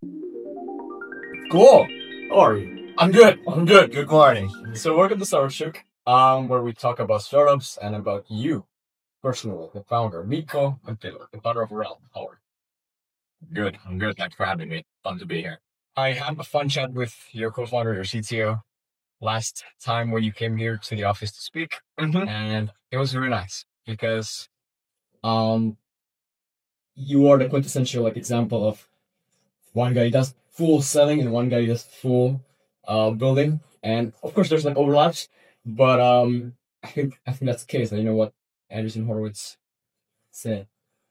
Cool. How are you? I'm good. I'm good. Good morning. So welcome to Starship, where we talk about startups and about you personally, the founder, Miko and Taylor, the founder of Realm. How are Good. I'm good. Thanks for having me. Fun to be here. you? I had a fun chat with your co-founder, your CTO, last time when you came here to the office to speak, and it was really nice because um you are the quintessential example of one guy does full selling and one guy does full building, and of course there's overlaps, but I think that's the case. And you know what Anderson Horowitz said: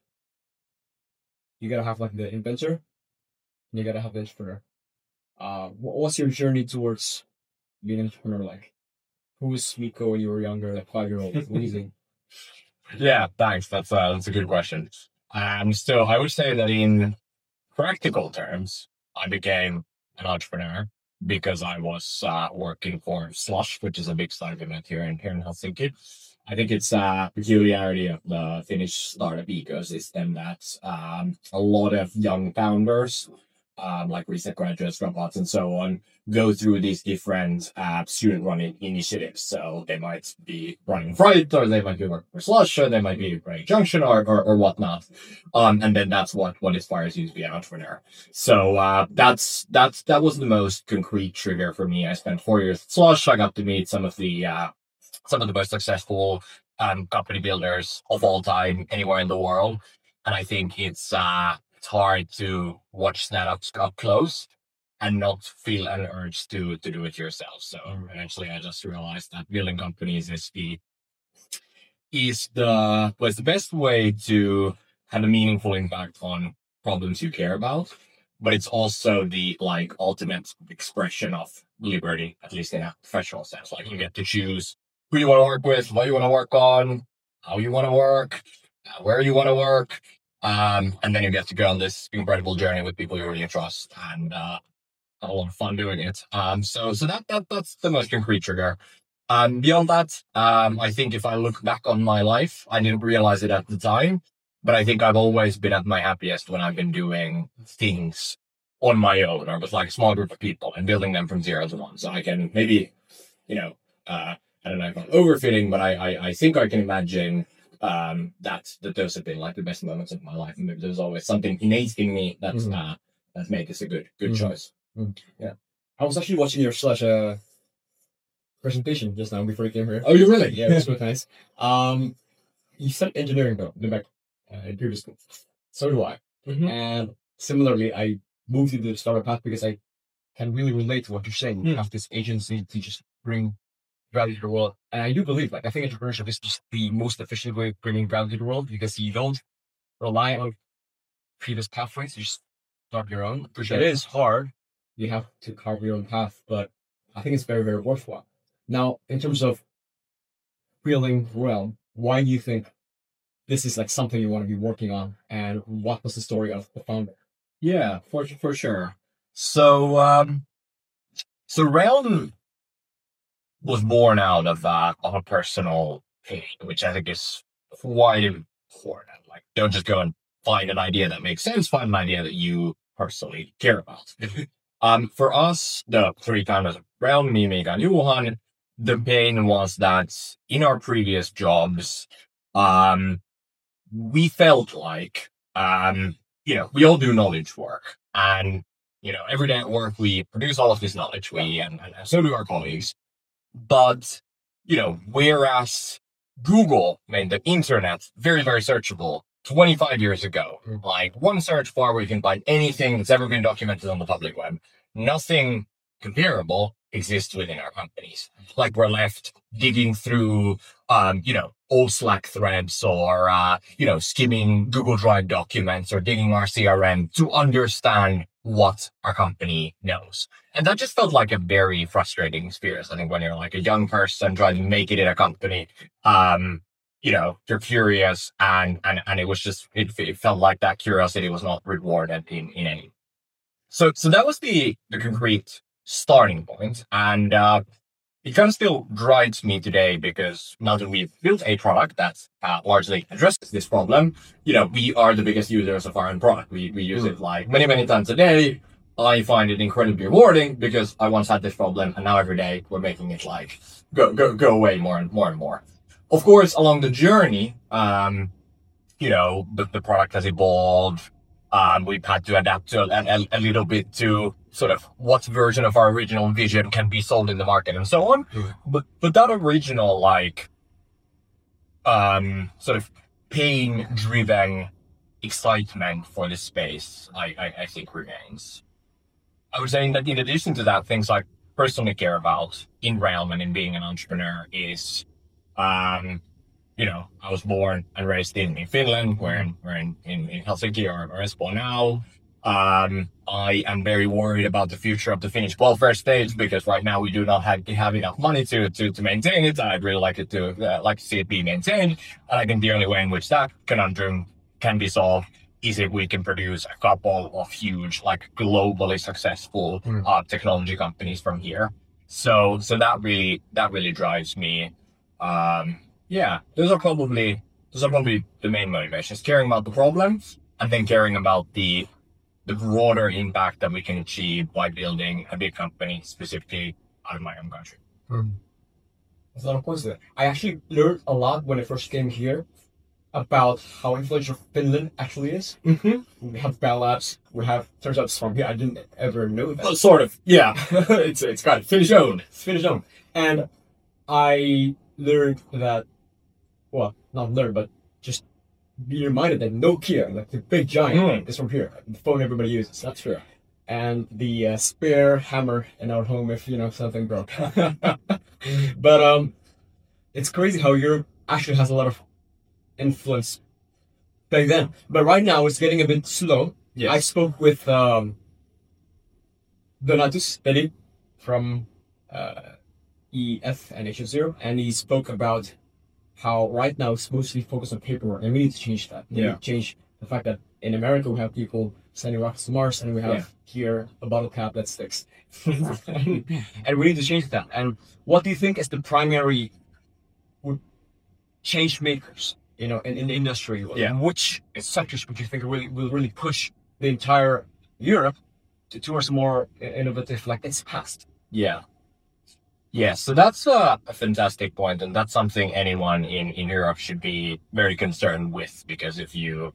you gotta have the inventor, and you gotta have the entrepreneur. What's your journey towards being an entrepreneur like? Who was Miko when you were younger, 5-year-old? Amazing. Yeah, thanks. That's a good question. So I would say that in practical terms, I became an entrepreneur because I was working for Slush, which is a big startup event here in Helsinki. I think it's a peculiarity of the Finnish startup ecosystem that a lot of young founders, like recent graduates, dropouts, and so on, go through these different student running initiatives. So they might be running Fright, or they might be working for Slush, or they might be running Junction, or whatnot. And then that's what inspires you to be an entrepreneur. So that was the most concrete trigger for me. I spent 4 years at Slush. I got to meet some of the most successful company builders of all time anywhere in the world. And I think it's hard to watch that up close and not feel an urge to do it yourself. So eventually I just realized that building companies was the best way to have a meaningful impact on problems you care about. But it's also the ultimate expression of liberty, at least in a professional sense. Like you get to choose who you want to work with, what you want to work on, how you want to work, where you want to work. And then you get to go on this incredible journey with people you really trust and have a lot of fun doing it. So that's the most concrete trigger. Beyond that, I think if I look back on my life, I didn't realize it at the time, but I think I've always been at my happiest when I've been doing things on my own or with a small group of people and building them from 0 to 1. So I can maybe, I don't know if I'm overfitting, but I think I can imagine that those have been the best moments of my life. And there's always something innate in me that's made this a good choice. Yeah. I was actually watching your Slush presentation just now before you came here. Oh, you really? Yeah, it was really nice. You studied engineering though, back in previous school. So do I. And similarly, I moved into the startup path because I can really relate to what you're saying. You have this agency to just bring value to the world. And I do believe, I think entrepreneurship is just the most efficient way of bringing value to the world because you don't rely on previous pathways. You just start your own. For sure. It is hard. You have to carve your own path, but I think it's very, very worthwhile. Now, in terms of building Realm, why do you think this is something you want to be working on, and what was the story of the founder? Yeah, for sure. So Realm was born out of a personal pain, which I think is quite important. Don't just go and find an idea that makes sense. Find an idea that you personally care about. For us, the 3 founders of Realm, me, Mika, and Johan, the pain was that in our previous jobs, we felt we all do knowledge work, and every day at work we produce all of this knowledge. And so do our colleagues. But whereas Google made the internet very, very searchable 25 years ago, one search bar where you can find anything that's ever been documented on the public web, nothing comparable exists within our companies. We're left digging through, old Slack threads or, skimming Google Drive documents or digging our CRM to understand what our company knows. And that just felt like a very frustrating experience. I think when you're a young person trying to make it in a company, you're curious and it was just, it felt like that curiosity was not rewarded in any. So that was the concrete starting point. And it kind of still drives me today because now that we've built a product that largely addresses this problem, we are the biggest users of our own product. We use it many, many times a day. I find it incredibly rewarding because I once had this problem and now every day we're making it like go away more and more and more. Of course, along the journey, the product has evolved. We've had to adapt to a little bit to sort of what version of our original vision can be sold in the market and so on. But that original sort of pain-driven excitement for the space, I think remains. I was saying that in addition to that, things I personally care about in Realm and in being an entrepreneur is, I was born and raised in Finland. We're in Helsinki or Espoo now. I am very worried about the future of the Finnish welfare state because right now we do not have enough money to maintain it. I'd really like to see it be maintained. And I think the only way in which that conundrum can be solved is if we can produce a couple of huge, globally successful technology companies from here. So that really drives me. Those are probably the main motivations: caring about the problems, and then caring about the broader impact that we can achieve by building a big company, specifically out of my own country. There's a lot of points there. I actually learned a lot when I first came here about how influential Finland actually is. Mm-hmm. We have Bell Labs. Turns out it's from here. I didn't ever know that. Well, sort of, yeah. It's got Finnish owned. It's Finnish owned. And I learned that, well, not learned, but just be reminded that Nokia, like the big giant, is from here. The phone everybody uses. That's true. And the spare hammer in our home if, something broke. But it's crazy how Europe actually has a lot of influence back then. But right now it's getting a bit slow. Yes. I spoke with Donatus Peli from EF and H0, and he spoke about how right now it's mostly focused on paperwork, and we need to change that. We need to change the fact that in America we have people sending rockets to Mars, and we have here a bottle cap that sticks. And we need to change that. And what do you think is the primary change makers, in the industry? Which sectors would you think will really push the entire Europe towards a more innovative, like its past? Yeah, so that's a fantastic point, and that's something anyone in Europe should be very concerned with, because if you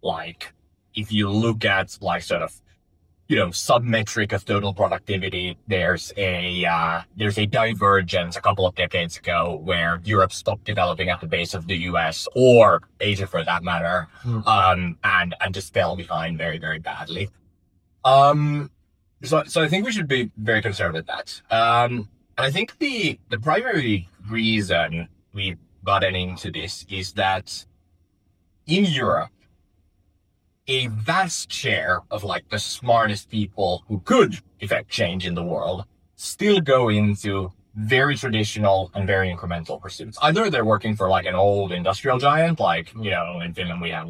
look at sub-metric of total productivity, there's a divergence a couple of decades ago where Europe stopped developing at the pace of the US or Asia for that matter, and just fell behind very, very badly. So I think we should be very concerned with that. And I think the primary reason we've gotten into this is that in Europe, a vast share of the smartest people who could effect change in the world still go into very traditional and very incremental pursuits. Either they're working for an old industrial giant, in Finland we have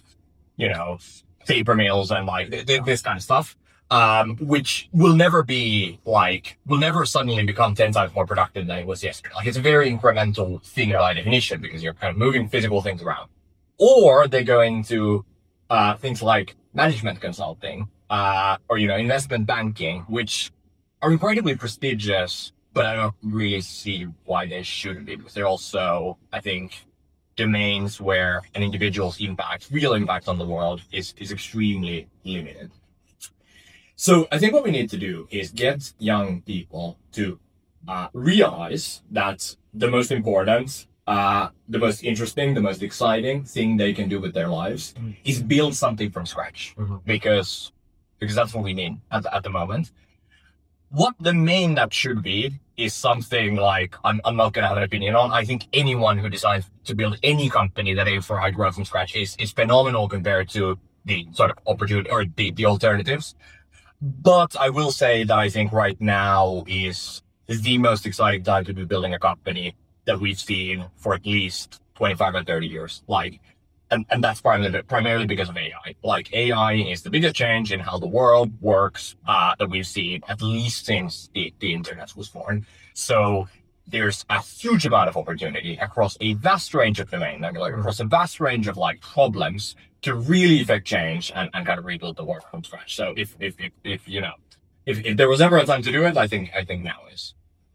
paper mills and this kind of stuff. Which will never suddenly become 10 times more productive than it was yesterday. It's a very incremental thing by definition, because you're kind of moving physical things around. Or they go into things like management consulting, or investment banking, which are incredibly prestigious, but I don't really see why they shouldn't be, because they're also, I think, domains where an individual's real impact on the world is extremely limited. So I think what we need to do is get young people to realize that the most important, the most interesting, the most exciting thing they can do with their lives is build something from scratch, because that's what we need at the moment. What the main that should be is something I'm not going to have an opinion on. I think anyone who decides to build any company that aims for high growth from scratch is phenomenal compared to the sort of opportunity or the alternatives. But I will say that I think right now is the most exciting time to be building a company that we've seen for at least 25 or 30 years. And that's primarily because of AI. AI is the biggest change in how the world works that we've seen at least since the internet was born. So there's a huge amount of opportunity across a vast range of domains, across a vast range of problems to really effect change and kind of rebuild the world from scratch. So if if there was ever a time to do it, I think now is.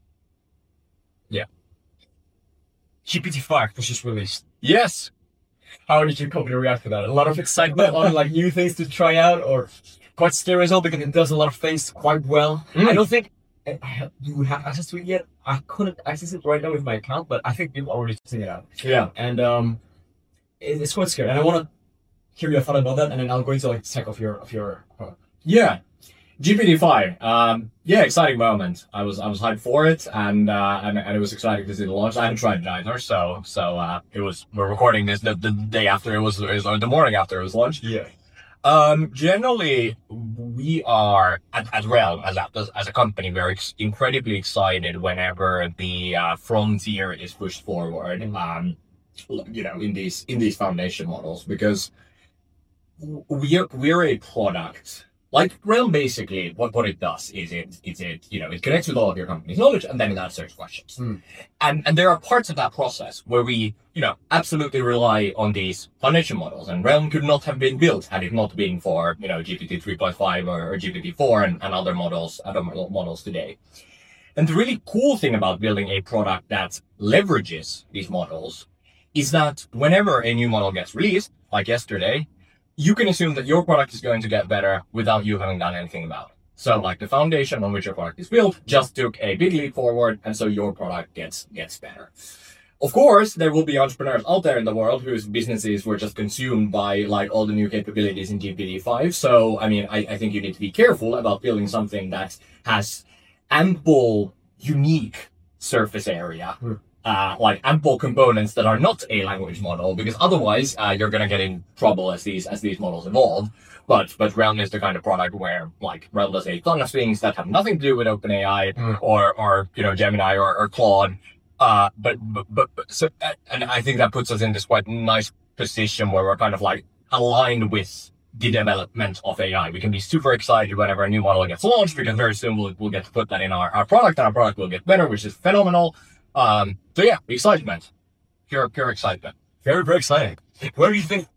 GPT-5 was just released. Yes. How did your company react to that? A lot of excitement on like new things to try out, or quite scary as well because it does a lot of things quite well. I don't think you have access to it yet. I couldn't access it right now with my account, but I think people are already testing it out. Yeah. And it's quite scary. And I want to hear your thought about that, and then I'll go into like the tech of your Yeah. GPT-5. Yeah, exciting moment. I was hyped for it, and it was exciting to see the launch. I haven't tried it either, so we're recording this the day after it was or the morning after it was launched. Yeah. Generally, we are at Realm as a company, we're incredibly excited whenever the frontier is pushed forward. In these foundation models, because we're a product. Like Realm, basically, what it does is it connects with all of your company's knowledge, and then it answers questions. And there are parts of that process where we, absolutely rely on these foundation models. And Realm could not have been built had it not been for, GPT 3.5 or GPT 4 and other models today. And the really cool thing about building a product that leverages these models is that whenever a new model gets released, like yesterday, you can assume that your product is going to get better without you having done anything about it. So like the foundation on which your product is built just took a big leap forward, and so your product gets better. Of course, there will be entrepreneurs out there in the world whose businesses were just consumed by like all the new capabilities in GPT-5. So, I mean, I think you need to be careful about building something that has ample, unique surface area. Like ample components that are not a language model, because otherwise you're gonna get in trouble as these models evolve. But Realm is the kind of product where like Realm does a ton of things that have nothing to do with OpenAI or Gemini or Claude. And I think that puts us in this quite nice position where we're kind of like aligned with the development of AI. We can be super excited whenever a new model gets launched, because very soon we'll get to put that in our product, and our product will get better, which is phenomenal. So yeah, excitement. Pure excitement. Very, very exciting. Where do you think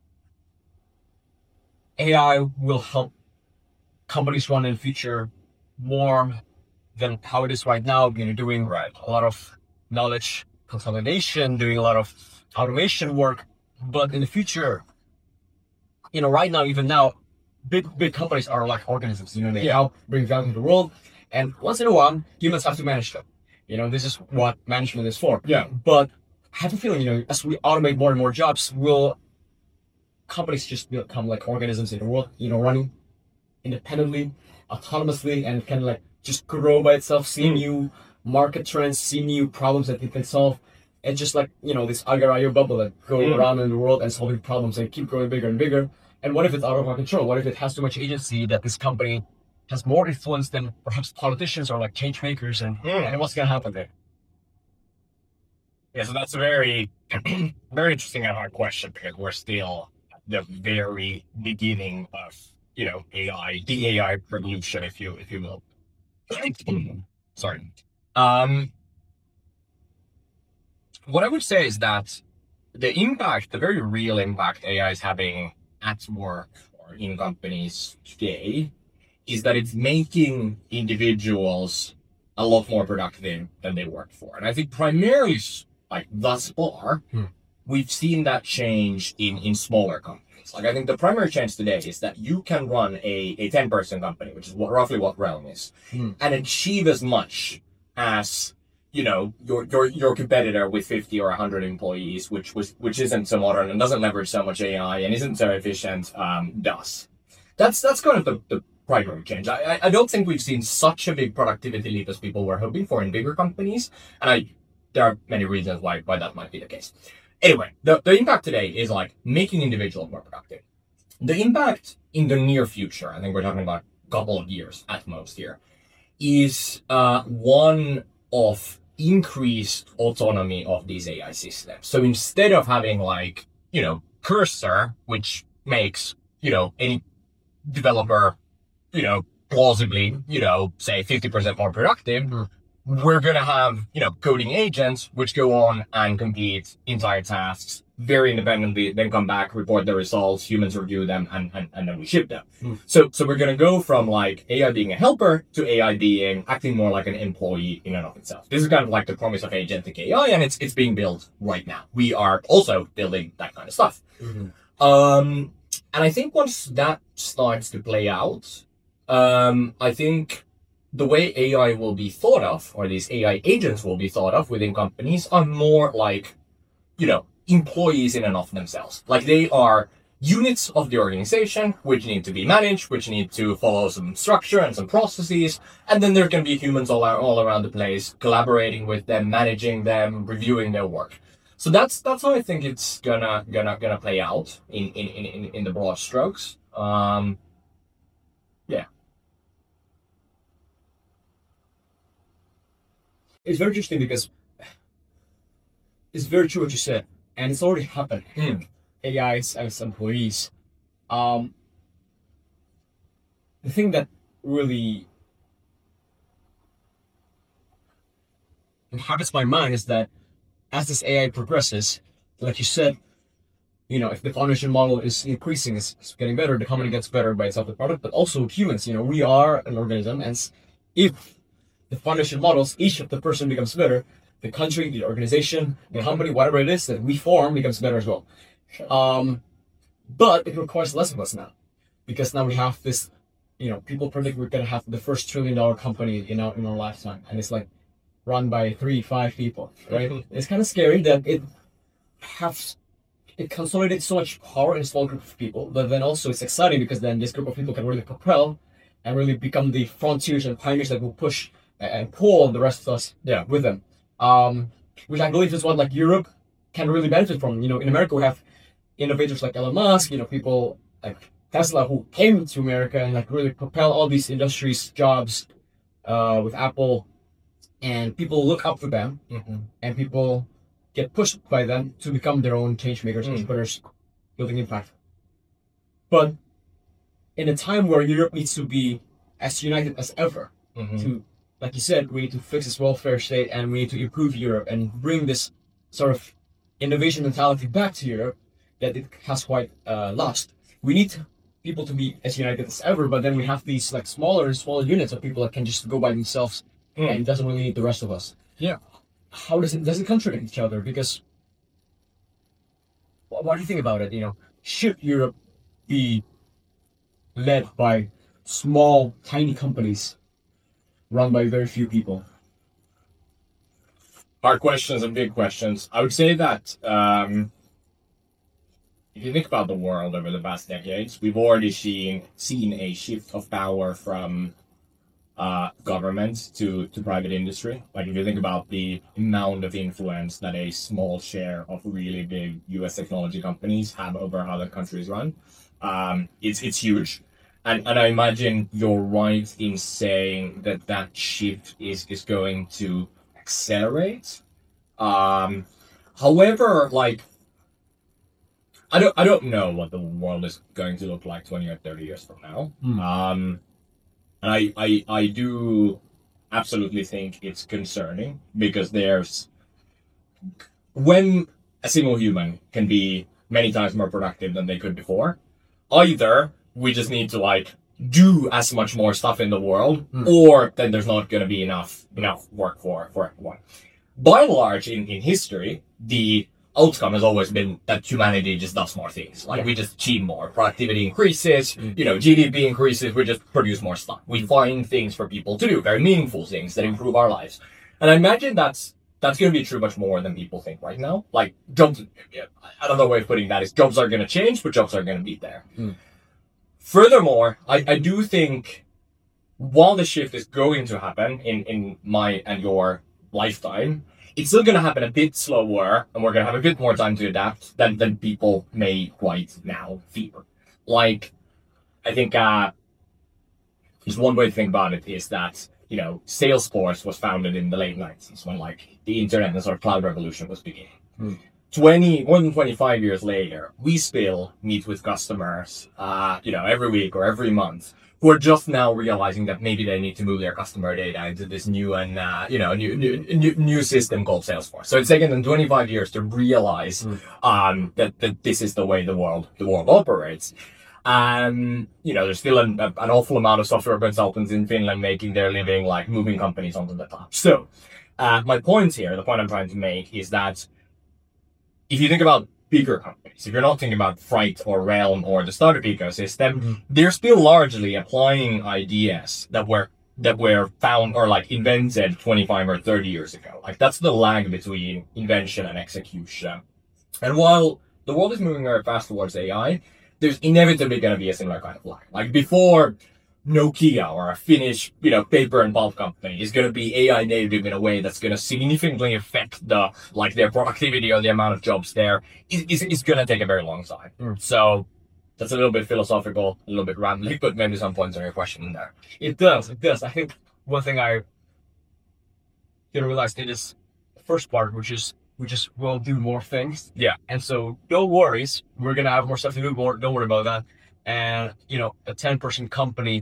AI will help companies run in the future more than how it is right now? Doing a lot of knowledge consolidation, doing a lot of automation work. But in the future, right now, even now, big companies are like organisms. They help bring value to the world. And once in a while, humans have to manage them. This is what management is for. Yeah. But I have a feeling, as we automate more and more jobs, will companies just become like organisms in the world, running independently, autonomously, and kind of like just grow by itself, see new market trends, see new problems that it can solve. It's just like, this agar-agar bubble that go around in the world and solving problems and keep growing bigger and bigger. And what if it's out of our control? What if it has too much agency that this company has more influence than perhaps politicians or like change makers, and what's going to happen there? Yeah, so that's a very, very interesting and hard question, because we're still at the very beginning of, AI, the AI revolution, if you will. Sorry. What I would say is that the very real impact AI is having at work or in companies today is that it's making individuals a lot more productive than they worked for. And I think primarily, like thus far, we've seen that change in smaller companies. Like I think the primary change today is that you can run a 10-person company, which is roughly what Realm is, and achieve as much as your competitor with 50 or 100 employees, which isn't so modern and doesn't leverage so much AI and isn't so efficient, does. That's kind of the primary change. I don't think we've seen such a big productivity leap as people were hoping for in bigger companies, and there are many reasons why that might be the case. Anyway, the impact today is like making individuals more productive. The impact in the near future, I think we're talking about a couple of years at most here, is one of increased autonomy of these AI systems. So instead of having like, Cursor, which makes, any developer, plausibly, say 50% more productive, we're going to have, coding agents which go on and complete entire tasks very independently, then come back, report the results, humans review them, and then we ship them. So we're going to go from like AI being a helper to AI being acting more like an employee in and of itself. This is kind of like the promise of agentic AI, and it's being built right now. We are also building that kind of stuff. And I think once that starts to play out, I think the way AI will be thought of, or these AI agents will be thought of within companies, are more like, employees in and of themselves. Like they are units of the organization, which need to be managed, which need to follow some structure and some processes. And then there's going to be humans all around the place, collaborating with them, managing them, reviewing their work. So that's how I think it's gonna play out in the broad strokes. Yeah. It's very interesting because it's very true what you said, and it's already happening. AIs as employees. The thing that really inhabits my mind is that as this AI progresses, like you said, if the foundation model is increasing, it's getting better, the company gets better by itself, the product, but also humans, we are an organism, and if the foundation models, each of the person becomes better, the country, the organization, the company, whatever it is that we form becomes better as well. But it requires less of us now, because now we have this, people predict we're going to have the first $1 trillion company in our lifetime, and it's like run by 3-5 people, right? It's kind of scary that it consolidates so much power in a small group of people, but then also it's exciting because then this group of people can really propel and really become the frontiers and pioneers that will push and pull the rest of us with them. Which I believe is what like Europe can really benefit from. In America we have innovators like Elon Musk, people like Tesla who came to America and like really propel all these industries, jobs, with Apple, and people look up to them, and people get pushed by them to become their own change makers, entrepreneurs, building impact. But in a time where Europe needs to be as united as ever, to, like you said, we need to fix this welfare state and we need to improve Europe and bring this sort of innovation mentality back to Europe that it has quite lost. We need people to be as united as ever, but then we have these like smaller units of people that can just go by themselves and doesn't really need the rest of us. Yeah. How does it contradict each other? Because what do you think about it? Should Europe be led by small, tiny companies run by very few people? Hard questions and big questions. I would say that if you think about the world over the past decades, we've already seen a shift of power from government to private industry. Like if you think about the amount of influence that a small share of really big US technology companies have over how the countries run, it's huge. And I imagine you're right in saying that shift is going to accelerate. However, like I don't know what the world is going to look like 20 or 30 years from now. And I do absolutely think it's concerning because when a single human can be many times more productive than they could before, either we just need to like do as much more stuff in the world, or then there's not going to be enough work for everyone. By and large, in history, the outcome has always been that humanity just does more things. Like we just achieve more, productivity increases, GDP increases, we just produce more stuff. We find things for people to do, very meaningful things that improve our lives. And I imagine that's going to be true much more than people think right now. Like jobs, another way of putting that is jobs are going to change, but jobs are going to be there. Furthermore, I do think while the shift is going to happen in my and your lifetime, it's still going to happen a bit slower, and we're going to have a bit more time to adapt than people may quite now fear. Like, I think just one way to think about it is that, Salesforce was founded in the late 90s when, like, the internet and sort of cloud revolution was beginning. more than 25 years later, we still meet with customers, every week or every month, who are just now realizing that maybe they need to move their customer data into this new and, new system called Salesforce. So it's taken them 25 years to realize, that this is the way the world operates. There's still an awful amount of software consultants in Finland making their living, like moving companies onto the cloud. So, the point I'm trying to make is that if you think about bigger companies, if you're not thinking about Fright or Realm or the startup ecosystem, they're still largely applying ideas that were found or like invented 25 or 30 years ago. Like that's the lag between invention and execution. And while the world is moving very fast towards AI, there's inevitably going to be a similar kind of lag. Like before Nokia or a Finnish, paper and pulp company is going to be AI native in a way that's going to significantly affect their productivity or the amount of jobs there. It's going to take a very long time. So that's a little bit philosophical, a little bit rambling, but maybe some points on your question in there. It does. I think one thing I realized in this first part, which is we just will do more things. Yeah. And so no worries. We're going to have more stuff to do. Don't worry about that. And, a 10-person company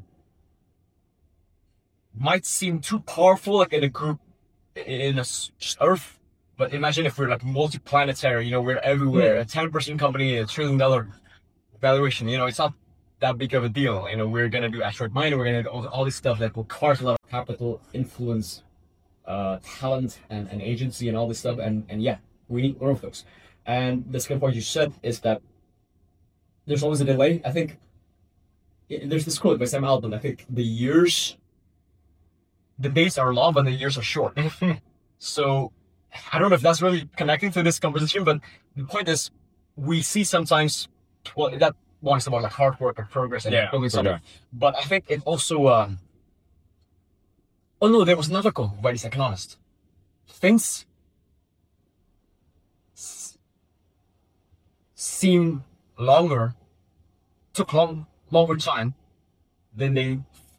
might seem too powerful, like in a group, in just Earth. But imagine if we're like multi-planetary, we're everywhere. A 10-person company, $1 trillion valuation, it's not that big of a deal. We're going to do asteroid mining, we're going to do all this stuff that will cost a lot of capital, influence, talent, and agency, and all this stuff. And yeah, we need more of those. And the second point you said is that there's always a delay. I think there's this quote by Sam Altman. I think the days are long, but the years are short. So I don't know if that's really connecting to this conversation, but the point is we see sometimes, that one is about like hard work and progress and building something. Sure. But I think it also, there was another quote by this economist. Things seem took longer time than they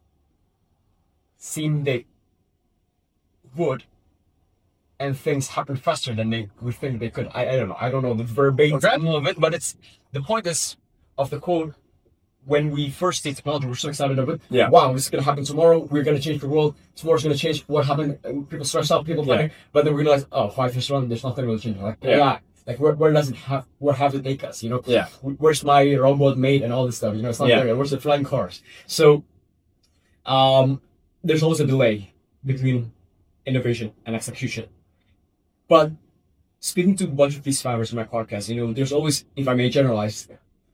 seem they would, and things happen faster than we think they could. I don't know. I don't know the verbatim of it, but it's the point is of the quote. When we first see technology, we're so excited of it. Yeah. Wow, this is gonna happen tomorrow. We're gonna change the world. Tomorrow's gonna change. What happened? People stress out. People panic. But then we realize, 5 years on, there's nothing really changing. Like where does it have? Where have it take us? Yeah. Where's my robot mate and all this stuff? It's not there. Where's the flying cars? So, there's always a delay between innovation and execution. But speaking to a bunch of these founders in my podcast, there's always, if I may generalize,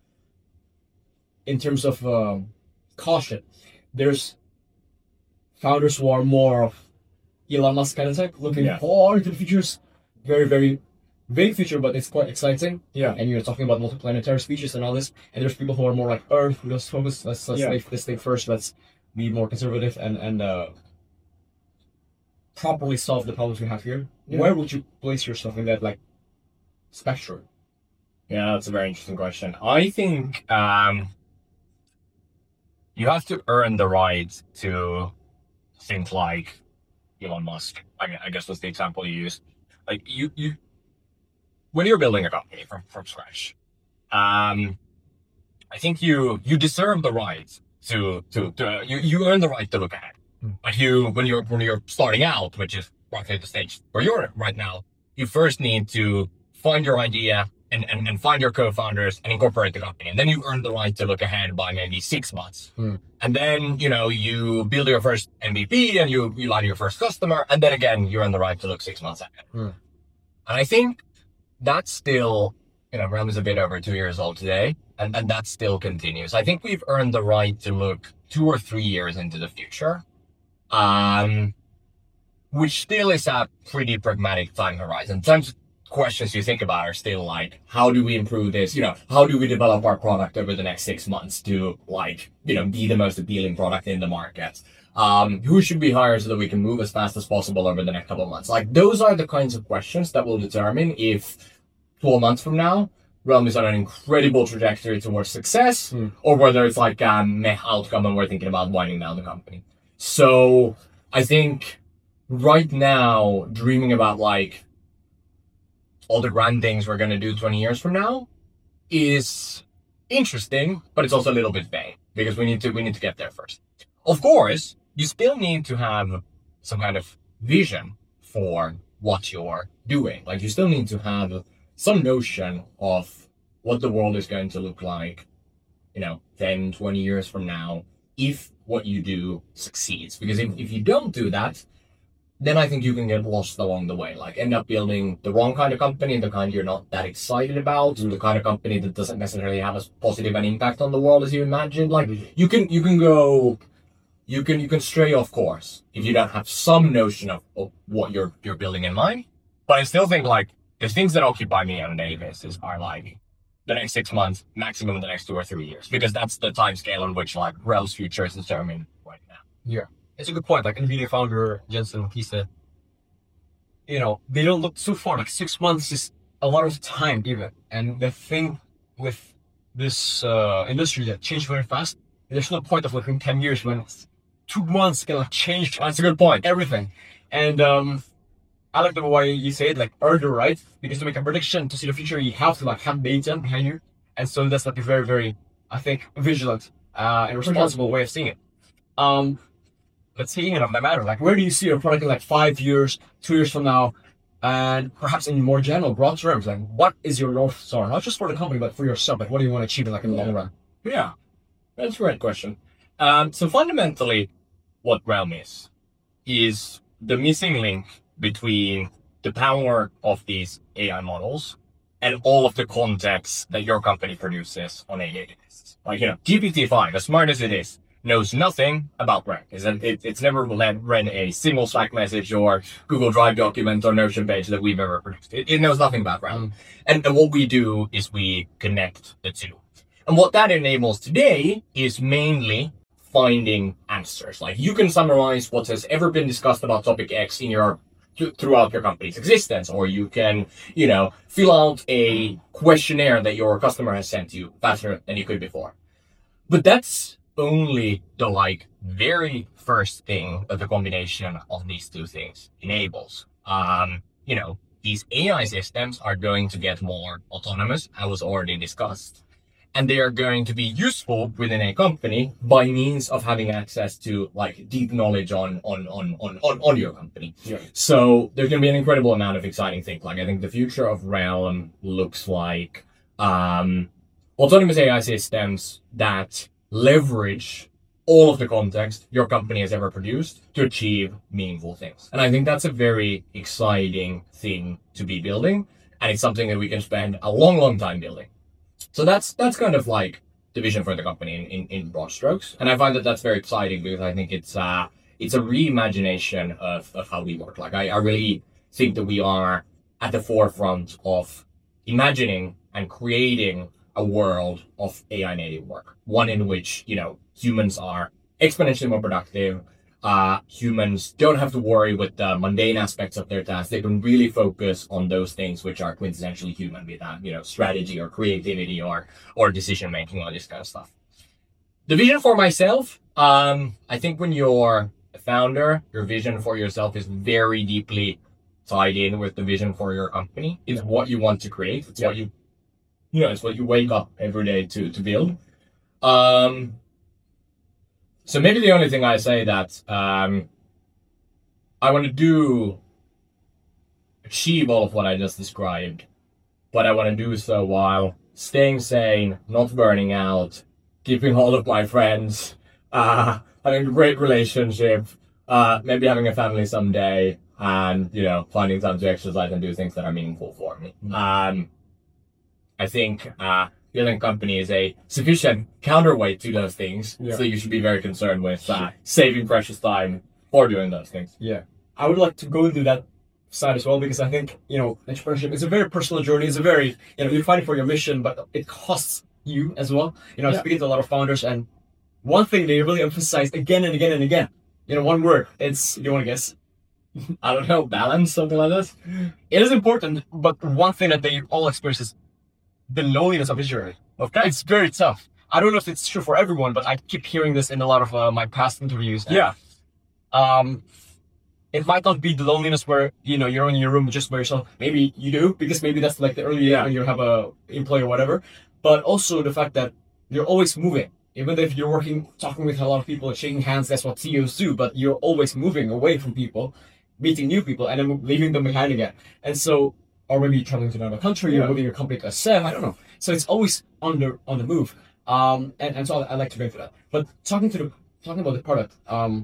in terms of caution, there's founders who are more of Elon Musk kind of type, looking far into the futures, very, very vague future, but it's quite exciting. Yeah. And you're talking about multiplanetary species and all this. And there's people who are more like Earth, who just focus, let's make this thing first, let's be more conservative and properly solve the problems we have here. Yeah. Where would you place yourself in that spectrum? Yeah, that's a very interesting question. I think you have to earn the right to think like Elon Musk. I guess that's the example you used. Like you when you're building a company from scratch, I think you deserve the right to you earn the right to look ahead. But when you're starting out, which is roughly the stage where you're right now, you first need to find your idea and find your co-founders and incorporate the company. And then you earn the right to look ahead by maybe 6 months. And then, you build your first MVP and you land your first customer. And then again, you earn the right to look 6 months ahead. And I think that's still, Realm is a bit over 2 years old today. And that still continues. I think we've earned the right to look 2 or 3 years into the future. Which still is a pretty pragmatic time horizon. Sometimes questions you think about are still like, how do we improve this? How do we develop our product over the next 6 months to be the most appealing product in the market? Who should we hire so that we can move as fast as possible over the next couple of months? Those are the kinds of questions that will determine if 12 months from now, Realm is on an incredible trajectory towards success, or whether it's like a meh outcome and we're thinking about winding down the company. So I think right now, dreaming about all the grand things we're going to do 20 years from now is interesting, but it's also a little bit vague because we need to get there first. Of course, you still need to have some kind of vision for what you're doing. Like you still need to have some notion of what the world is going to look like, 10, 20 years from now, if what you do succeeds. Because if you don't do that, then I think you can get lost along the way. Like end up building the wrong kind of company, the kind you're not that excited about, the kind of company that doesn't necessarily have as positive an impact on the world as you imagined. Like you can stray off course if you don't have some notion of what you're building in mind. But I still think like the things that occupy me on a daily basis are like the next 6 months, maximum the next 2 or 3 years, because that's the time scale on which like RHEL's future is determined right now. Yeah, it's a good point. Like NVIDIA founder Jensen, he said, they don't look too far. Like 6 months is a lot of time even. And the thing with this industry that changed very fast, there's no point of looking 10 years when 2 months can change. That's a good point. Everything. And I like the way you say it, like earlier, right? Because to make a prediction to see the future, you have to like have data behind you, and so that's like a very, very, I think, vigilant and responsible way of seeing it. But speaking of that matter, like where do you see your product in like 5 years, 2 years from now, and perhaps in more general, broad terms, like what is your North Star, not just for the company, but for yourself? Like what do you want to achieve in the long run? Yeah, that's a great question. So fundamentally, what Realm is the missing link between the power of these AI models and all of the context that your company produces on a daily basis. Like, GPT-5, as smart as it is, knows nothing about rank. It's never read a single Slack message or Google Drive document or Notion page that we've ever produced. It knows nothing about rank. And what we do is we connect the two. And what that enables today is mainly finding answers. Like you can summarize what has ever been discussed about topic X throughout your company's existence, or you can, fill out a questionnaire that your customer has sent you faster than you could before. But that's only the very first thing that the combination of these two things enables. These AI systems are going to get more autonomous, as was already discussed. And they are going to be useful within a company by means of having access to deep knowledge on your company. Yeah. So there's going to be an incredible amount of exciting things. I think the future of Realm looks like autonomous AI systems that leverage all of the context your company has ever produced to achieve meaningful things. And I think that's a very exciting thing to be building. And it's something that we can spend a long, long time building. So that's kind of the vision for the company in broad strokes. And I find that that's very exciting because I think it's a reimagination of how we work. I really think that we are at the forefront of imagining and creating a world of AI native work. One in which, humans are exponentially more productive. Humans don't have to worry with the mundane aspects of their tasks. They can really focus on those things which are quintessentially human, be that, strategy or creativity or decision making, all this kind of stuff. The vision for myself, I think when you're a founder, your vision for yourself is very deeply tied in with the vision for your company. It's what you want to create. It's what it's what you wake up every day to build. So maybe the only thing I say that I want to achieve all of what I just described, but I want to do so while staying sane, not burning out, keeping hold of my friends, having a great relationship, maybe having a family someday, and, finding time to exercise and do things that are meaningful for me. I think building a company is a sufficient counterweight to those things. Yeah. So you should be very concerned with saving precious time for doing those things. Yeah. I would like to go into that side as well, because I think, entrepreneurship is a very personal journey. It's a very, you're fighting for your mission, but it costs you as well. Speaking to a lot of founders, and one thing they really emphasize again and again and again, one word, it's, do you want to guess? I don't know, balance, something like that. It is important, but one thing that they all experience is the loneliness of visionary. Okay. It's very tough. I don't know if it's true for everyone, but I keep hearing this in a lot of my past interviews. Yeah. it might not be the loneliness where, you're in your room just by yourself. Maybe you do, because maybe that's like the early days when you have a employee or whatever. But also the fact that you're always moving. Even if you're talking with a lot of people, shaking hands, that's what CEOs do, but you're always moving away from people, meeting new people, and then leaving them behind again. And so, or maybe traveling to another country, or moving your company to a SEV, I don't know. So it's always on the move. And so I like to bring to that. But talking about the product,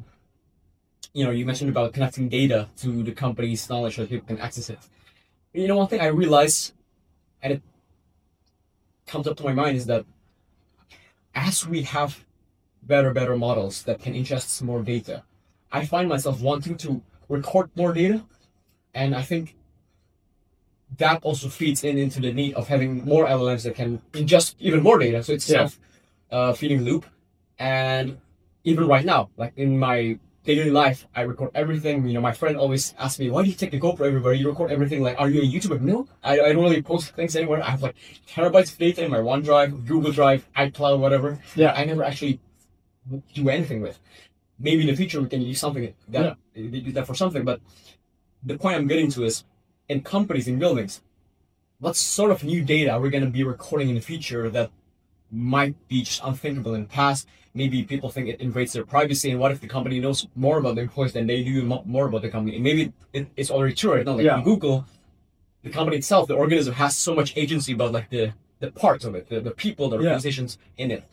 you mentioned about connecting data to the company's knowledge so that people can access it. One thing I realized, and it comes up to my mind, is that as we have better models that can ingest more data, I find myself wanting to record more data, and I think that also feeds into the need of having more LLMs that can ingest even more data. So it's self-feeding loop. And even right now, like in my daily life, I record everything. My friend always asks me, why do you take the GoPro everywhere? You record everything. Like, are you a YouTuber? No, I don't really post things anywhere. I have like terabytes of data in my OneDrive, Google Drive, iCloud, whatever. Yeah. I never actually do anything with. Maybe in the future we can use something use that for something. But the point I'm getting to is, in companies, in buildings, what sort of new data are we going to be recording in the future that might be just unthinkable in the past? Maybe people think it invades their privacy, and what if the company knows more about the employees than they do more about the company? And maybe it's already true right now. Like in Google, the company itself, the organism, has so much agency about like the parts of it, the people, the organizations in it.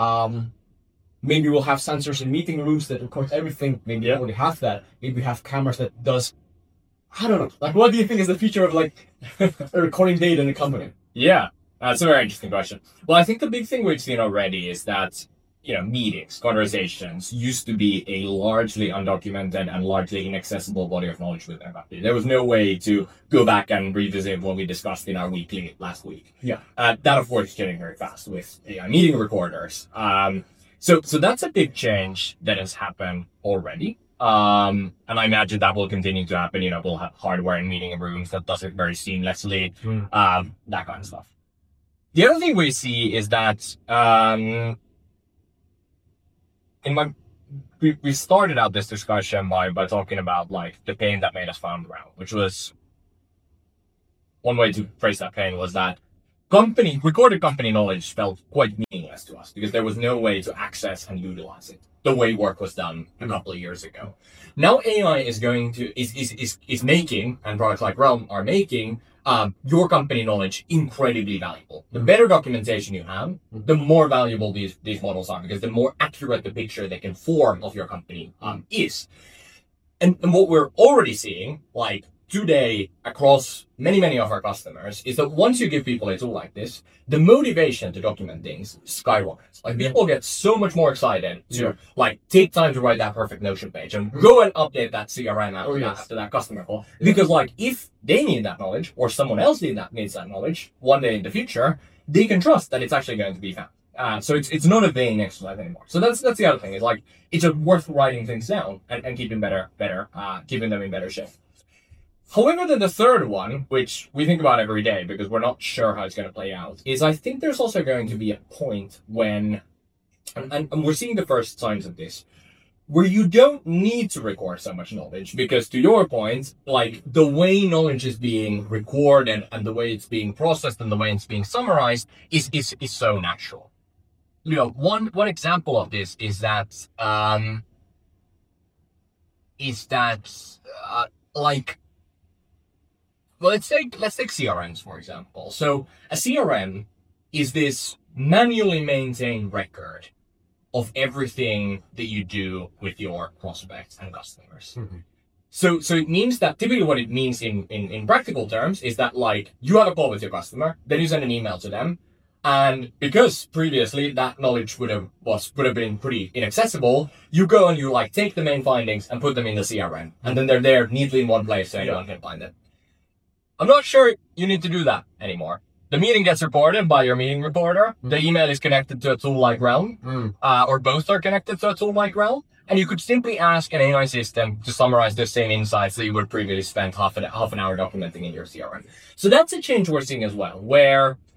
Maybe we'll have sensors in meeting rooms that record everything. Maybe we already have that. Maybe we have cameras that does, I don't know. Like, what do you think is the future of like recording data in a company? Yeah, that's a very interesting question. Well, I think the big thing we've seen already is that, meetings, conversations used to be a largely undocumented and largely inaccessible body of knowledge within a company. There was no way to go back and revisit what we discussed in our weekly last week. Yeah. That, of course, is getting very fast with meeting recorders. So that's a big change that has happened already. And I imagine that will continue to happen. We'll have hardware in meeting rooms that does it very seamlessly, that kind of stuff. The other thing we see is that, we started out this discussion by talking about like the pain that made us found Ground, which was, one way to phrase that pain was that recorded company knowledge felt quite meaningless to us because there was no way to access and utilize it the way work was done a couple of years ago. Now AI is making, and products like Realm are making, your company knowledge incredibly valuable. The better documentation you have, the more valuable these models are, because the more accurate the picture they can form of your company is. And what we're already seeing, like today across many of our customers, is that once you give people a tool like this, the motivation to document things skyrockets. Like people get so much more excited to like take time to write that perfect Notion page and go and update that CRM after that customer call. Because like if they need that knowledge or someone else needs that knowledge one day in the future, they can trust that it's actually going to be found. So it's not a vain exercise anymore. So that's the other thing, is like it's worth writing things down and keeping keeping them in better shape. However, then the third one, which we think about every day because we're not sure how it's going to play out, is I think there's also going to be a point when, and we're seeing the first signs of this, where you don't need to record so much knowledge because, to your point, like the way knowledge is being recorded and the way it's being processed and the way it's being summarized is so natural. One example of this is that well, let's take CRMs, for example. So a CRM is this manually maintained record of everything that you do with your prospects and customers. Mm-hmm. So it means that typically what it means in practical terms is that like you have a call with your customer, then you send an email to them. And because previously that knowledge would have been pretty inaccessible, you go and you like take the main findings and put them in the CRM. And then they're there neatly in one place so anyone can find it. I'm not sure you need to do that anymore. The meeting gets recorded by your meeting reporter. The email is connected to a tool like Realm, or both are connected to a tool like Realm. And you could simply ask an AI system to summarize the same insights that you would previously spend half an hour documenting in your CRM. So that's a change we're seeing as well, where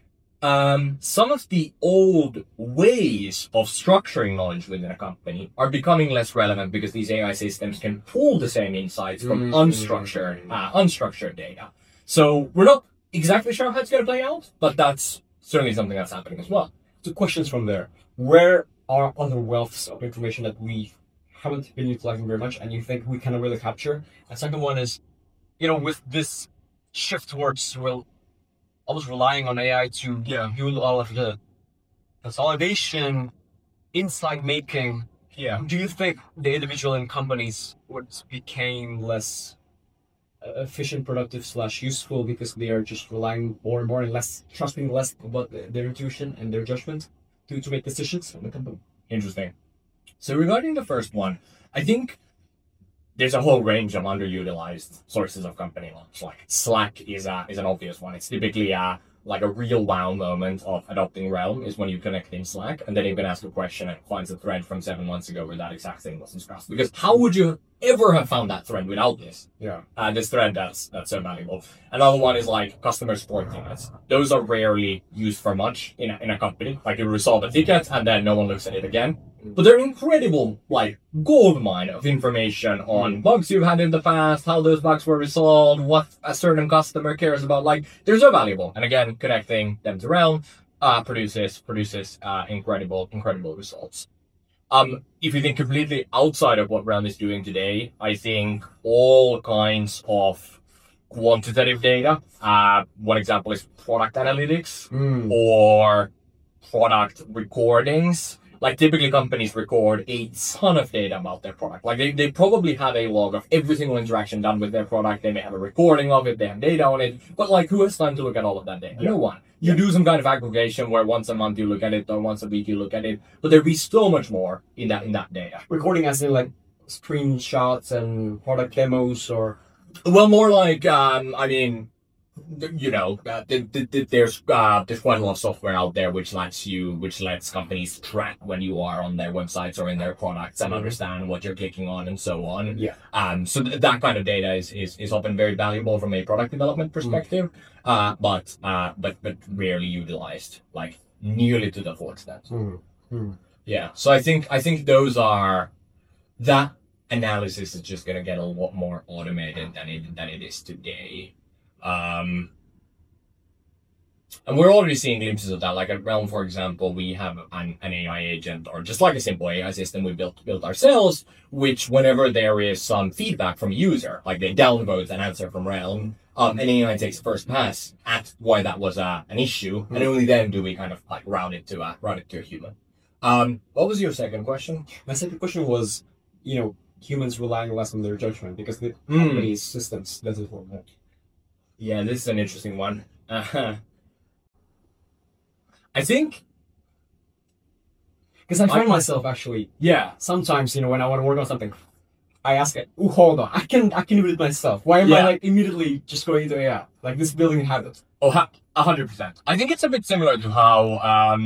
some of the old ways of structuring knowledge within a company are becoming less relevant because these AI systems can pull the same insights from unstructured data. So we're not exactly sure how it's going to play out, but that's certainly something that's happening as well. Two questions from there. Where are other wealths of information that we haven't been utilizing very much and you think we can really capture? And second one is, with this shift towards almost relying on AI to do all of the consolidation, insight making. Yeah. Do you think the individual and companies became less efficient, productive / useful because they are just relying more and more and less, trusting less about their intuition and their judgment to make decisions in the company? Interesting. So regarding the first one, I think there's a whole range of underutilized sources of company launch. Like Slack is an obvious one. It's typically like a real wow moment of adopting Realm is when you connect in Slack and then you can ask a question and it finds a thread from 7 months ago where that exact thing was discussed. Because how would you ever have found that thread without this? Yeah. This thread that's so valuable. Another one is like customer support tickets. Those are rarely used for much in a company. Like you resolve a ticket and then no one looks at it again. But they're incredible, like, gold mine of information on bugs you've had in the past, how those bugs were resolved, what a certain customer cares about. Like, they're so valuable. And again, connecting them to Realm produces incredible results. If you think completely outside of what Realm is doing today, I think all kinds of quantitative data. One example is product analytics or product recordings. Like typically companies record a ton of data about their product. Like they probably have a log of every single interaction done with their product. They may have a recording of it. They have data on it. But like who has time to look at all of that data? No one. You do some kind of aggregation where once a month you look at it or once a week you look at it. But there'd be so much more in that data. Recording as in like screenshots and product demos or? Well, more like, there's quite a lot of software out there which lets companies track when you are on their websites or in their products and understand what you're clicking on and so on. Yeah. So that kind of data is often very valuable from a product development perspective, but rarely utilized, like nearly to the full extent. Yeah. So I think those are that analysis is just gonna get a lot more automated than it is today. And we're already seeing glimpses of that. Like at Realm, for example, we have an AI agent or just like a simple AI system we built ourselves, which whenever there is some feedback from a user, like they downvote an answer from Realm, an AI takes a first pass at why that was an issue, and only then do we kind of like route it to a human. What was your second question? My second question was, humans relying less on their judgment because the company's systems doesn't work that. Yeah, this is an interesting one. I think because I find myself actually, sometimes when I want to work on something, I ask it, hold on, I can do it myself. Why am I like immediately just going into AI? Like this building habit. 100%. I think it's a bit similar to how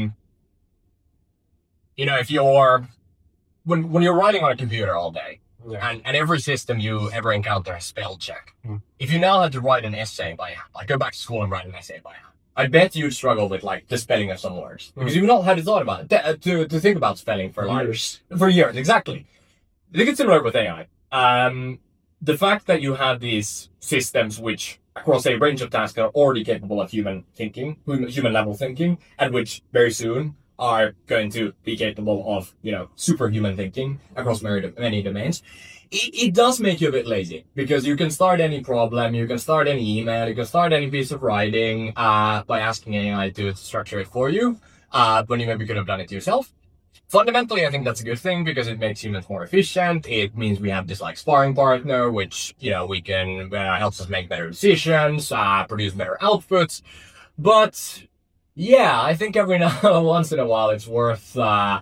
if you're when you're writing on a computer all day. Yeah. And every system you ever encounter has spell check. If you now had to write an essay by hand, like go back to school and write an essay by hand, I bet you'd struggle with like the spelling of some words because you've not had a thought about it to think about spelling for years. For years, exactly. I think it's similar with AI. The fact that you have these systems which across a range of tasks are already capable of human level thinking, and which very soon are going to be capable of, superhuman thinking across many domains. It does make you a bit lazy because you can start any problem, you can start any email, you can start any piece of writing by asking AI to structure it for you when you maybe could have done it yourself. Fundamentally, I think that's a good thing because it makes humans more efficient. It means we have this like sparring partner, which, we can helps us make better decisions, produce better outputs. But yeah, I think every now once in a while it's worth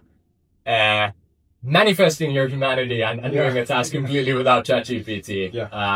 manifesting your humanity and doing a task completely without ChatGPT.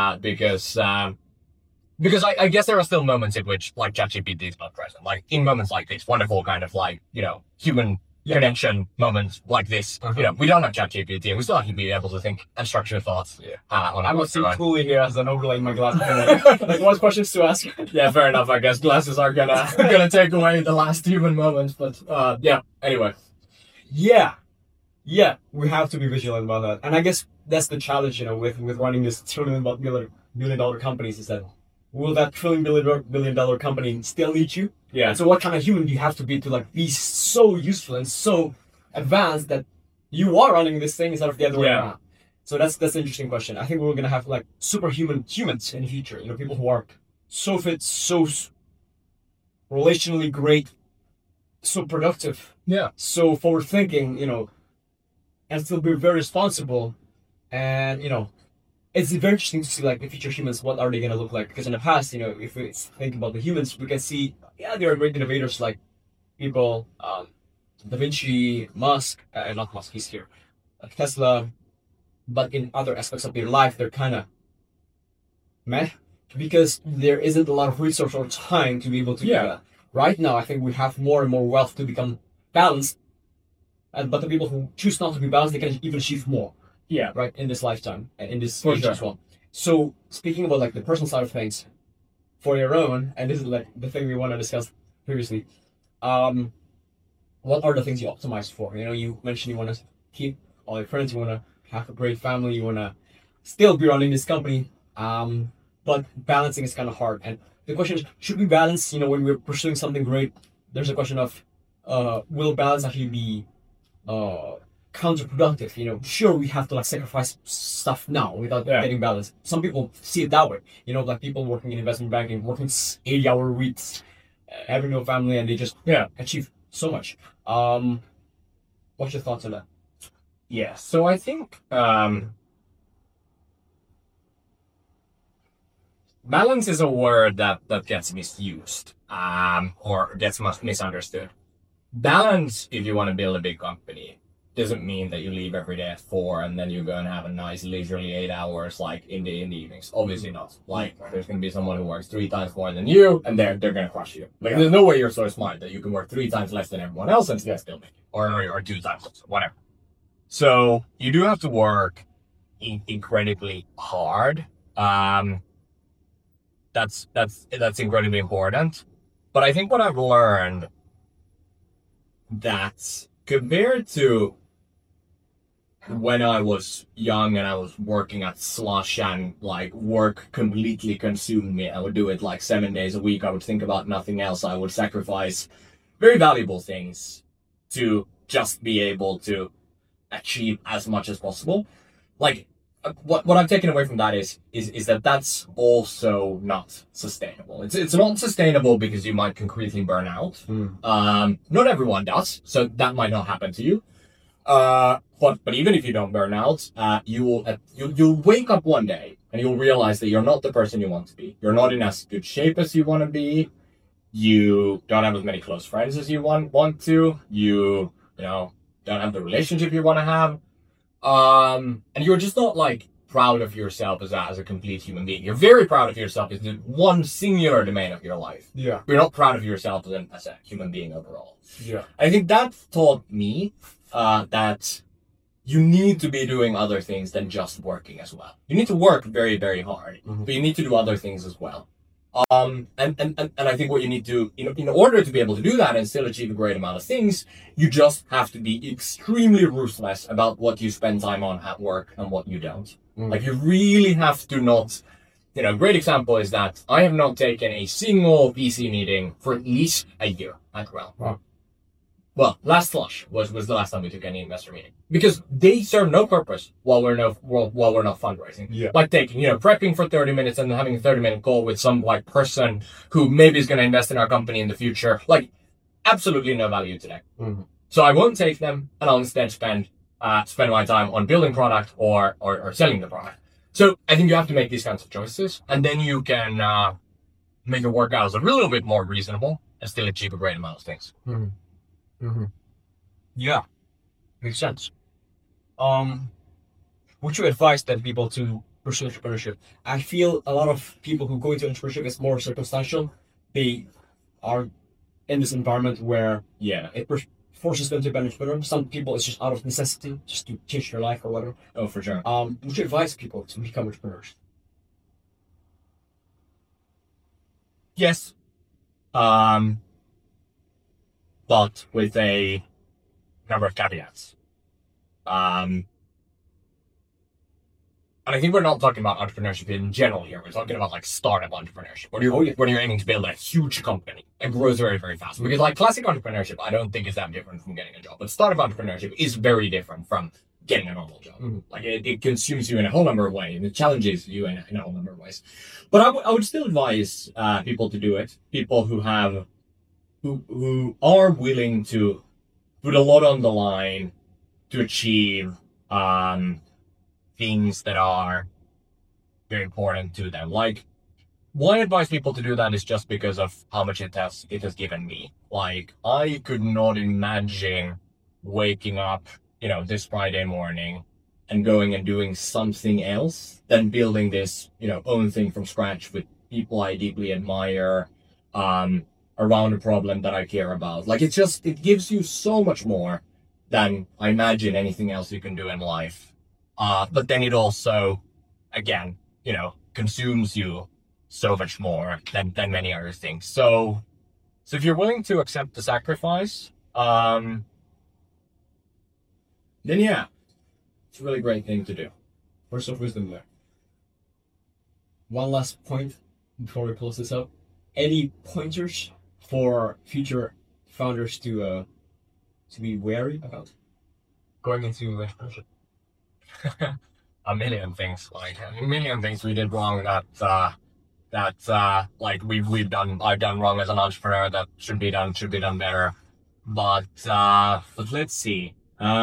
Because I guess there are still moments in which like ChatGPT is not present. Like in moments like this, wonderful kind of like human connection moments like this. You know, we don't have ChatGPT, and we still have to be able to think and structure thoughts. On I'm a gonna see Cooley here as an overlay in my glass. Like, what questions to ask? Yeah, fair enough. I guess glasses are gonna take away the last human moments, but yeah. Anyway, Yeah, we have to be vigilant about that. And I guess that's the challenge, with running this billion dollar companies is that will that billion dollar company still need you? yeah. And so what kind of human do you have to be be so useful and so advanced that you are running this thing instead of the other way around? So that's an interesting question. I think we're gonna have superhuman humans in the future. People who are so fit, so relationally great, so productive, so forward thinking, and still be very responsible. And it's very interesting to see the future humans. What are they gonna look like? Because in the past, if we think about the humans, we can see they are great innovators like people, Da Vinci, Musk, not Musk, he's here, Tesla. But in other aspects of their life, they're kind of meh because there isn't a lot of resource or time to be able to do that. Right now, I think we have more and more wealth to become balanced. But the people who choose not to be balanced, they can even achieve more. Yeah. Right, in this lifetime and in this age as well. So speaking about the personal side of things, for your own, and this is the thing we want to discuss previously. What are the things you optimize for? You mentioned you want to keep all your friends, you want to have a great family, you want to still be running this company, but balancing is kind of hard. And the question is, should we balance? When we're pursuing something great, there's a question of, will balance actually be counterproductive? Sure, we have to sacrifice stuff now without getting balance. Some people see it that way. People working in investment banking, working 80-hour weeks, having no family, and they just achieve so much. What's your thoughts on that? Yeah, so I think balance is a word that gets misused or gets misunderstood. Balance, if you want to build a big company, doesn't mean that you leave every day at 4 and then you go and have a nice leisurely 8 hours in the evenings. Obviously not. There's going to be someone who works 3 times more than you, and they're going to crush you. There's no way you're so smart that you can work 3 times less than everyone else and still make it, or 2 times less, whatever. So you do have to work incredibly hard. That's incredibly important. But I think what I've learned that compared to when I was young and I was working at Slush and work completely consumed me, I would do it 7 days a week. I would think about nothing else. I would sacrifice very valuable things to just be able to achieve as much as possible. What I've taken away from that is that that's also not sustainable. It's not sustainable because you might concretely burn out. Not everyone does, so that might not happen to you. But even if you don't burn out, you'll wake up one day and you'll realize that you're not the person you want to be. You're not in as good shape as you want to be. You don't have as many close friends as you want to. You don't have the relationship you want to have. And you're just not proud of yourself as a complete human being. You're very proud of yourself as the one singular domain of your life. Yeah. You're not proud of yourself as a human being overall. Yeah. I think that taught me that you need to be doing other things than just working as well. You need to work very, very hard, but you need to do other things as well. And I think what you need to, in order to be able to do that and still achieve a great amount of things, you just have to be extremely ruthless about what you spend time on at work and what you don't. You really have to not, a great example is that I have not taken a single VC meeting for at least a year at Grell. Wow. Well, last Slush was the last time we took any investor meeting because they serve no purpose while we're not fundraising. Yeah. Taking, prepping for 30 minutes and having a 30-minute call with some person who maybe is going to invest in our company in the future. Absolutely no value today. So I won't take them, and I'll instead spend my time on building product or selling the product. So I think you have to make these kinds of choices, and then you can make your workouts a little bit more reasonable and still achieve a great amount of things. Yeah, makes sense. Would you advise then people to pursue entrepreneurship? I feel a lot of people who go into entrepreneurship is more circumstantial. They are in this environment where it forces them to be an entrepreneur. Some people it's just out of necessity, just to change their life or whatever. Oh, for sure. Would you advise people to become entrepreneurs? Yes. But with a number of caveats. And I think we're not talking about entrepreneurship in general here. We're talking about like startup entrepreneurship. When you're aiming to build a huge company and grows very, very fast. Because like classic entrepreneurship, I don't think is that different from getting a job. But startup entrepreneurship is very different from getting a normal job. Mm-hmm. Like it consumes you in a whole number of ways. And it challenges you in a whole number of ways. But I would still advise people to do it. People who are willing to put a lot on the line to achieve things that are very important to them. Like, why I advise people to do that is just because of how much it has given me. Like, I could not imagine waking up, this Friday morning and going and doing something else than building this, own thing from scratch with people I deeply admire, around a problem that I care about. Like, it gives you so much more than I imagine anything else you can do in life. But then it also, again, consumes you so much more than many other things. So if you're willing to accept the sacrifice, then yeah, it's a really great thing to do. Words of wisdom there. One last point before we close this up. Any pointers for future founders to be wary about going into entrepreneurship? A million things we did wrong that I've done wrong as an entrepreneur that should be done better. But let's see.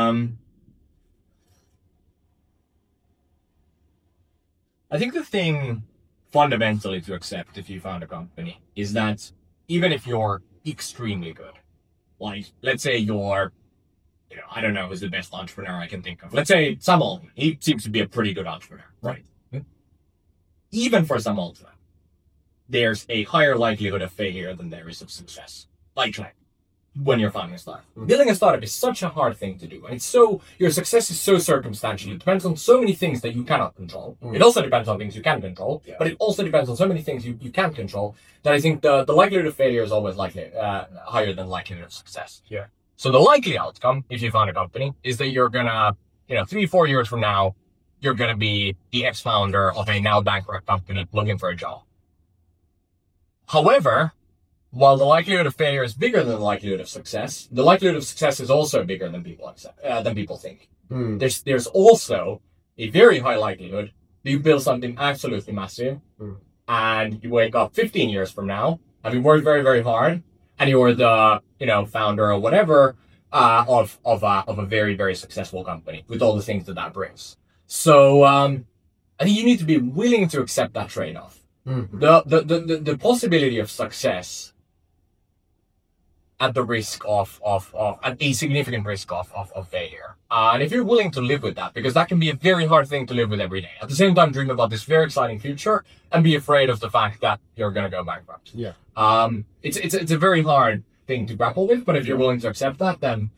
I think the thing fundamentally to accept if you found a company is that even if you're extremely good, like let's say you're I don't know who's the best entrepreneur I can think of. Let's say Sam Altman. He seems to be a pretty good entrepreneur. Right. Even for Sam Altman, there's a higher likelihood of failure than there is of success. Like when you're founding a startup. Building a startup is such a hard thing to do. And your success is so circumstantial. It depends on so many things that you cannot control. It also depends on things you can control. Yeah. But it also depends on so many things you can't control that I think the likelihood of failure is always higher than likelihood of success. Yeah. So the likely outcome, if you found a company, is that you're gonna, 3-4 years from now, you're gonna be the ex-founder of a now bankrupt company looking for a job. However, while the likelihood of failure is bigger than the likelihood of success, the likelihood of success is also bigger than people think. There's also a very high likelihood that you build something absolutely massive, and you wake up 15 years from now, having worked very, very hard, and you're the, founder or whatever, of a very, very successful company with all the things that brings. So, I think you need to be willing to accept that trade-off. Mm-hmm. The possibility of success at the risk of at a significant risk of failure. And if you're willing to live with that, because that can be a very hard thing to live with every day. At the same time, dream about this very exciting future and be afraid of the fact that you're going to go bankrupt. Yeah. It's a very hard thing to grapple with, but if you're willing to accept that, then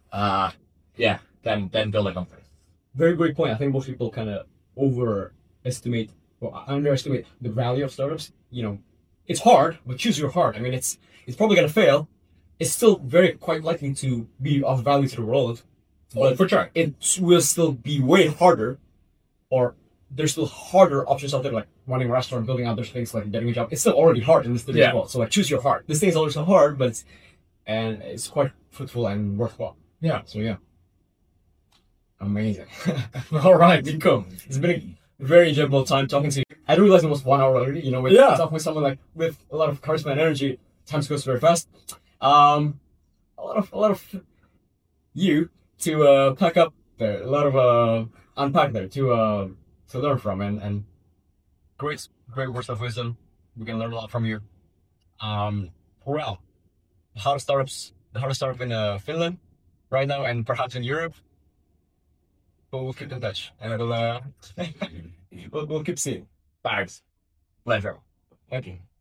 build a company. Very great point. I think most people kind of underestimate the value of startups. It's hard, but choose your heart. I mean, it's probably going to fail. It's still quite likely to be of value to the world. But for sure, it will still be way harder, or there's still harder options out there, like running a restaurant, building other things, like getting a job. It's still already hard in this thing as well. So choose your heart. This thing is always so hard, but it's quite fruitful and worthwhile. Yeah. So yeah. Amazing. All right, Nico. It's been a very enjoyable time talking to you. I didn't realize it was 1 hour already. Talking with someone with a lot of charisma and energy, time goes very fast. A lot of you to pack up there, a lot of unpack there to learn from, and great words of wisdom. We can learn a lot from you. Well, how to start up in Finland right now, and perhaps in Europe. But we'll keep in touch, and we'll keep seeing. Thanks. Pleasure. Thank you.